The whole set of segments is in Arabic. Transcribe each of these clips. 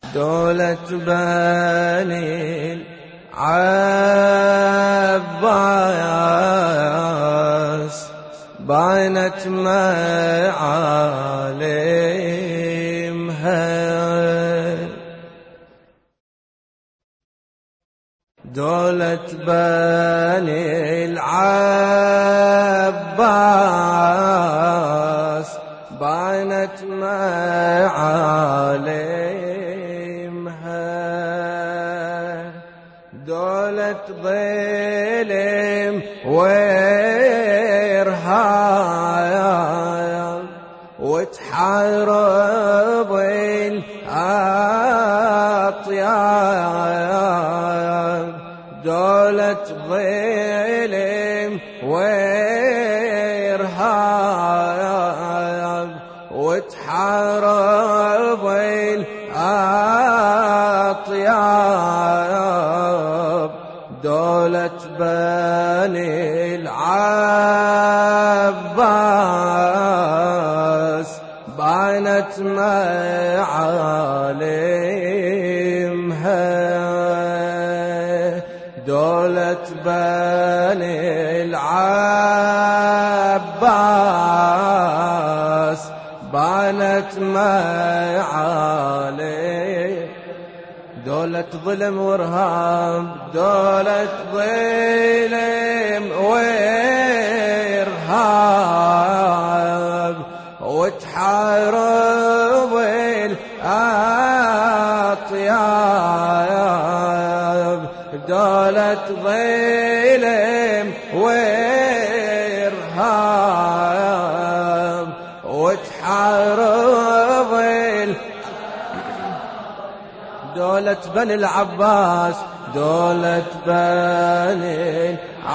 دولة بني العباس بانت معالمها. دولة بني العباس بانت معالمها. دولة ظلم وإرهاب وتحارب الأطياب. دولة ظلم وإرهاب وتحارب الأطياب. دولة بني العباس بانت معالمها. دولة بني العباس بانت معالمها. دولة ظلم وارهاب، دولة ظلم وارهاب وتحارب الأطياب. دولة ظلم وارهاب وتحارب دولة بني العباس. دولة بني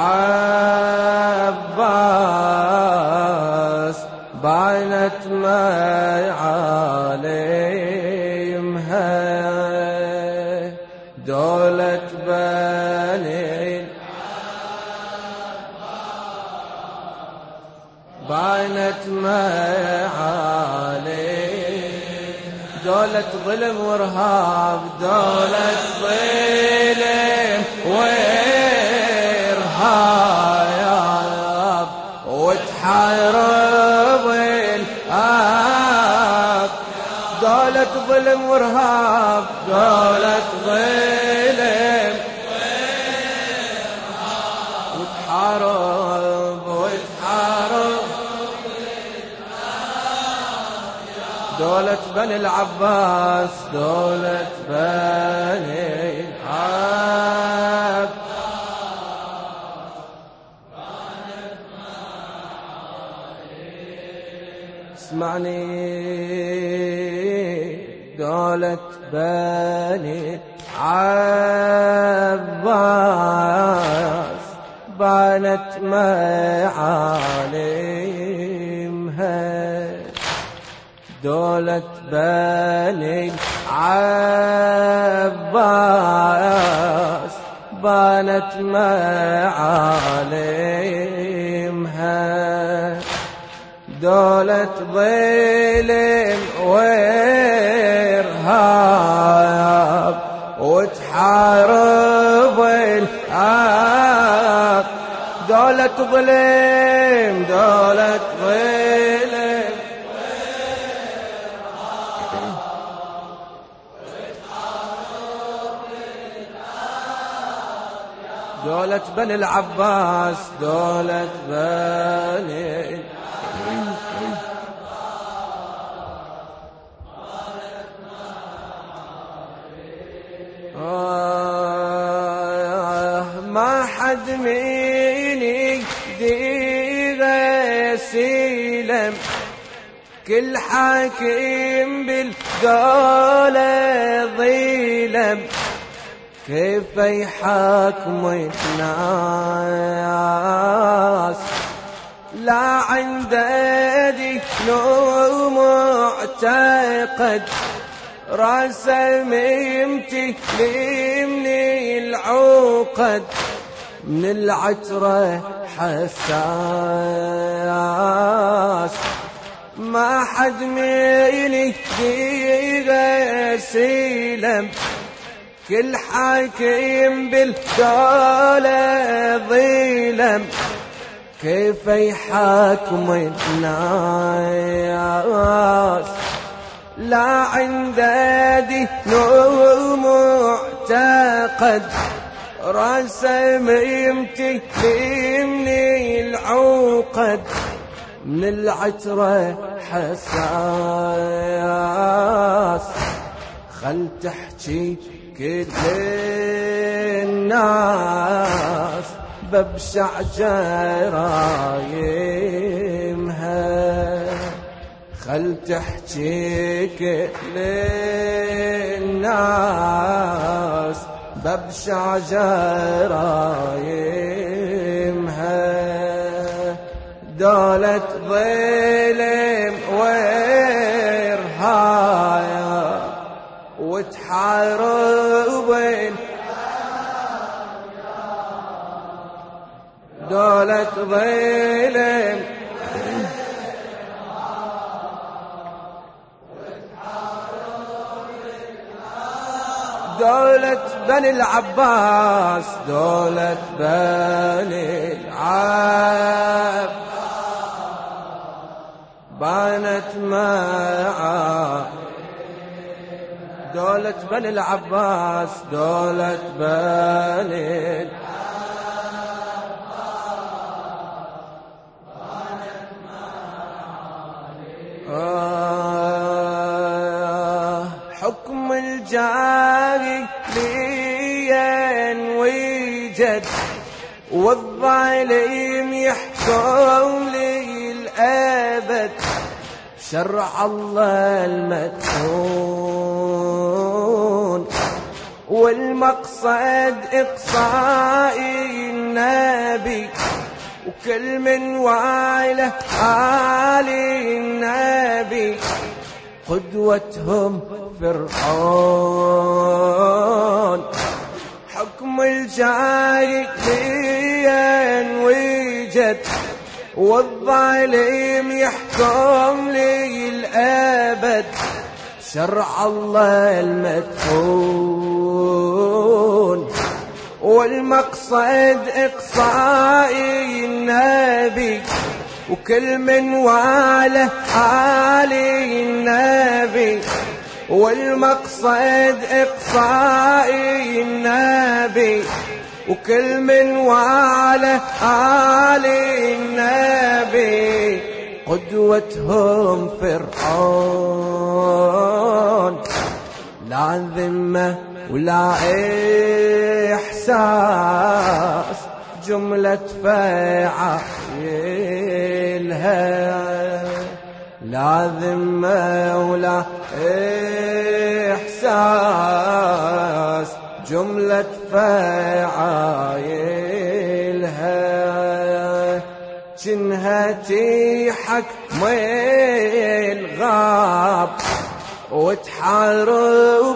العباس بانت معالمها. دولة بني بانت معالمها. دولة ظلم وارهاب، دولة ظلم وارهاب وتحارب الأطياب. دولة ظلم وارهاب، دولة ظلم وتحارب دولة بني العباس. دولة بني العباس اسمعني. دولة بني العباس بانت معالمها. دولة بني العباس بانت معالمها. دولة ظلم وإرهاب وتحارب الأطياب. دولة ظلم، دولة ظلم دولة بني العباس. دولة بني ما حد مني دي سلم. كل حاكم بالدولة ظلم. كيف يحاكم الناس لا عنده دين معتقد. راسه ممتلي من العقد. من العترة حساس ما حد ميلي فيها سلم، كل حاكم بالدولة ظلم، كيف يحاكم الناس لا عنده دين معتقد، راسه يمتلي من العقد، من العترة حساس، خل تحكي كل الناس ببشع جرايمها، خل تحكي كل الناس ببشع جرايمها، دولة ظلم وإرهاب وتحارب، دولة ظلم دولة بني العباس، دولة بني العباس بانت معا، دولة بني العباس، دولة بني العباس بانت معا، حكم الجاهلية ويجد، والظالم يحكم للأبد، شرع الله المدفون، والمقصد إقصاء النبي، وكل من واله آل النبي، قدوتهم فرعون، حكم الجاهلية ويجد، والظالم يحكم للأبد، شرع الله المدفون، والمقصد إقصاء النبي، وكل من واله آل النبي، والمقصد إقصاء النبي، وكل من واله آل النبي، قدوتهم فرعون، لا ذمة ولا إحساس، جملة فاعلها، لا ذمة ولا إحساس، جملة فاعلها، جنها تيحك ميل غاب، وتحارب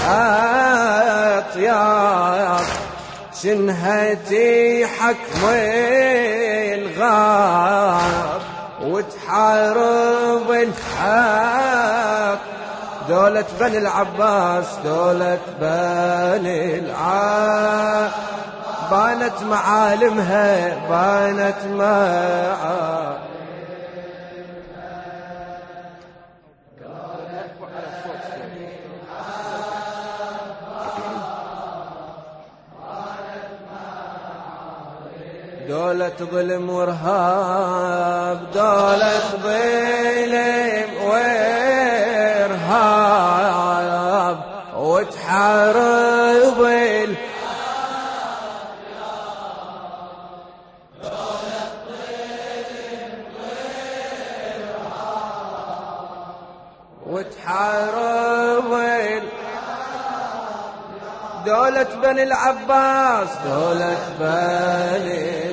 الأطياب، جنها تيحك ميل غاب، وتحارب الأطياب، دولة بني العباس، دولة بني العباس بانت معالمها، بانت معالمها، دولة ظلم وارهاب، دولة ظلم وارهاب وتحارب وتحارب دولة بني العباس، دولة بني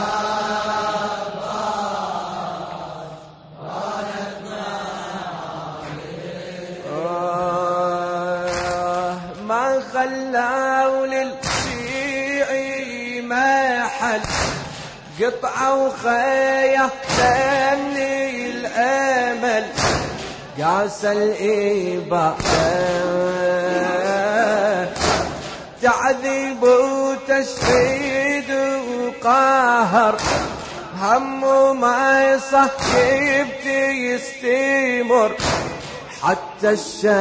ما خلوا للشيعي محل، قطعوا خيام الأمل قاس الإباء تعذيب وتشريد وقهر همه ما يصحب يستمر حتى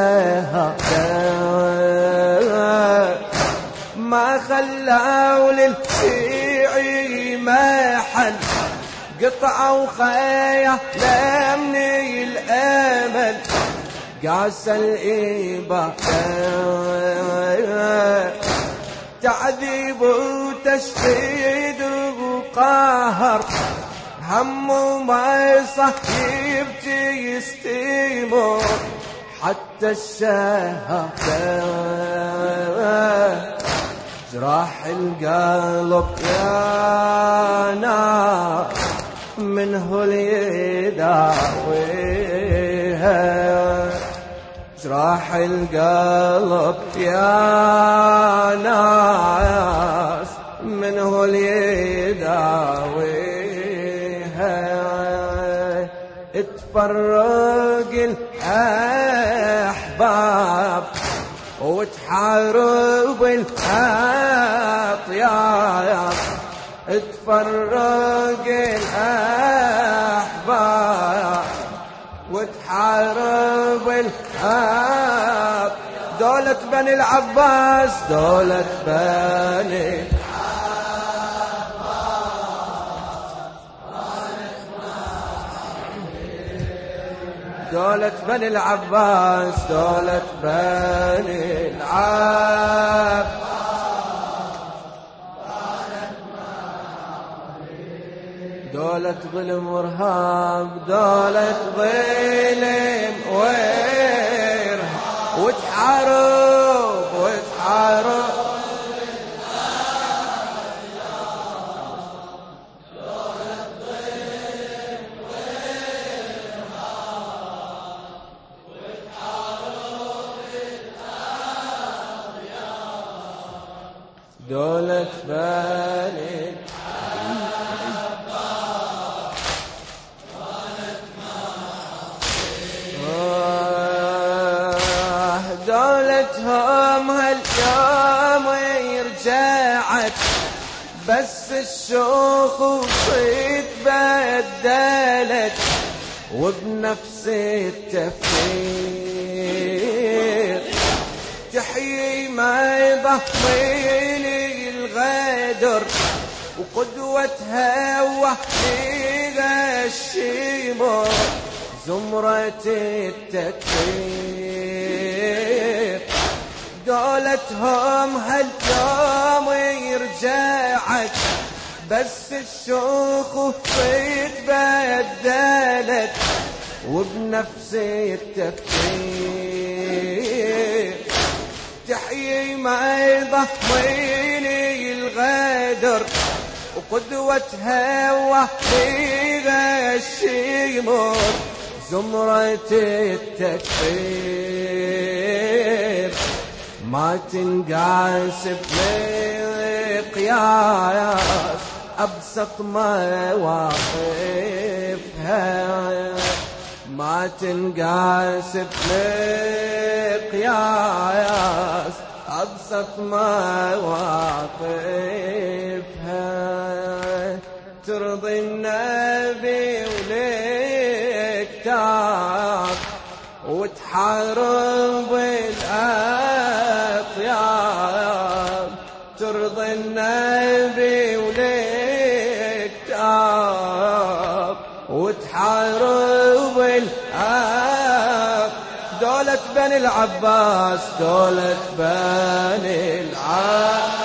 الشهادة ما خلوا للشيعي محل قطعوا خياله من الأمل قاس الإباء تعذيب وتشديد وقهر همه ما يصحب يستمر حتى الشهادة جراح القلب يا نار منه ليداويها جراح القلب يا ناس منه ليداويها اتفرق الأحباب وتحارب الأطياب اتفرق الأحباب وتحارب الأطياب دولة بني العباس دولة بني دولة بني العباس دولة بني العباس دولة ظلم وارهاب دولة ظلم وارهاب وتحارب دولة بني دولتهم هاليوم رجعت بس الشوق وصيت بدلت وبنفس التفكير تحيي ما يضحيني الغدر وقدوتها وحيها الشيمر زمرة التكفير دولتهم هاليوم رجعت بس الشوق وصيت بدلت وبنفس التفكير تحيي ما يضحيني الغدر وقدوتها وحيها الشيمر زمرة التكفير ما تنقاس بمقياس أبسط مواقفها ما تنقاس بمقياس أبسط مواقفها ترضي النبي ولكتاب وتحارب الأطياب ترضي النبي ولكتاب وتحارب الأطياب دولة بني العباس دولة بني العباس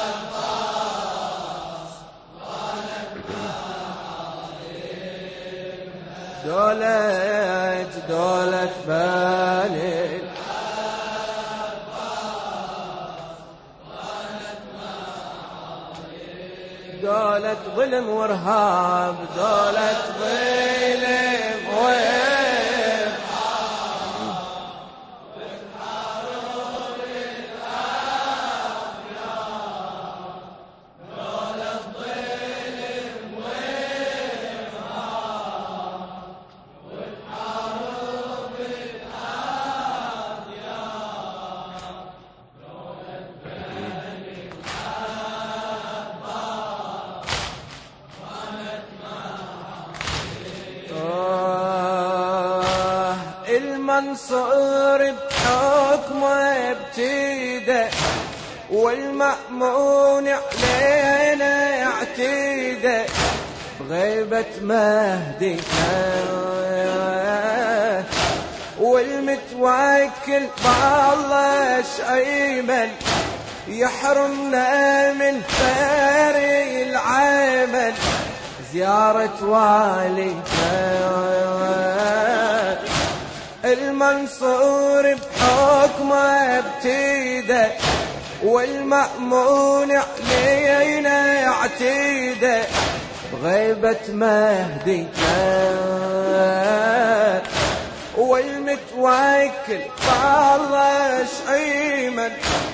دولة بني دولة ظلم وارهاب دولة ظلم وارهاب المنصور بحكمه بجيده، والمأمون علينا يعتيده، بغيبة مهدي والمتوكل بالله شيمن، يحرمنا من خير العمل زيارة والده. المنصور بحكمه بجيده، والمأمون علينا يعتيده، بغيبة مهدي والمتوكل بالله شيمن،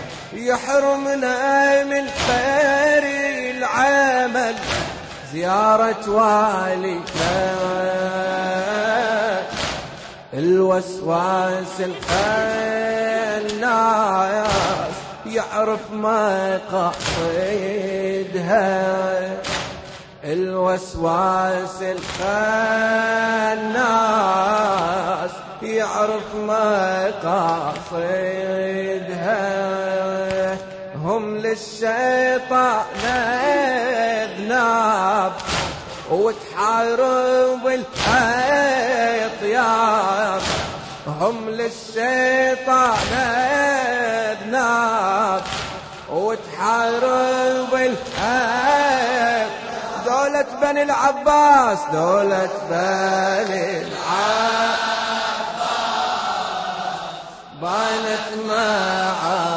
يحرمنا من خير العمل زيارة والده. الوسواس الخناس يعرف مقاصدها، الوسواس الخناس يعرف مقاصدها، هم للشيطان اذناب وتحارب الأطيار، هم للشيطان اذناب وتحارب الأطيار. دولة بني العباس، دولة بني العباس بانت معاك